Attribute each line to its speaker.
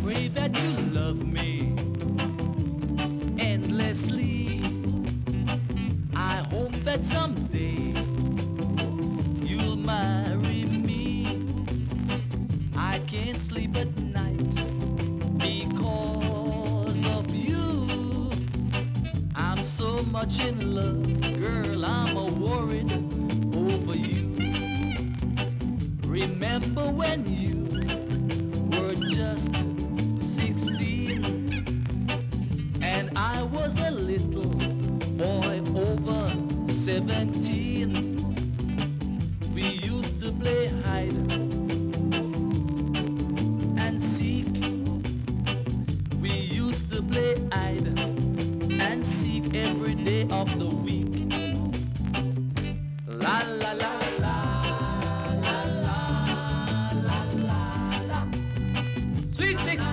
Speaker 1: pray that you love me endlessly. I hope that someday you'll marry me. I can't sleep at nights because of you. I'm so much in love, girl, I'm a worried over you. Remember when you were just 16 and I was a little boy over 17. We used to play hide and seek. We used to play hide and seek every day of the week. La la la la la la la la la. Sweet 16.